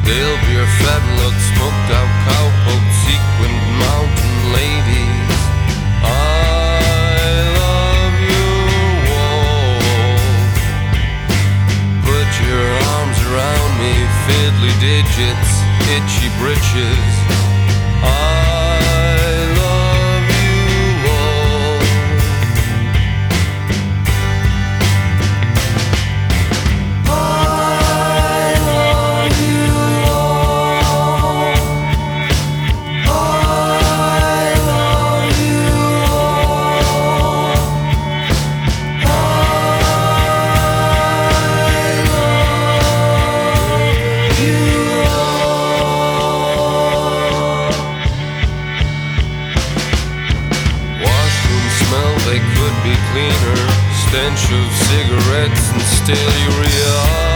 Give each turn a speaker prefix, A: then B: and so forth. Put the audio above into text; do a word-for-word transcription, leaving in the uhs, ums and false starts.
A: Stale beer, fat look, smoked out cowpoke, sequined mountain ladies. I love you all. Put your arms around me, fiddly digits, itchy britches. I love you all. I love you all. I love you all. I love you all. Washrooms smell, they could be cleaner. Stench of cigarettes and stale urea.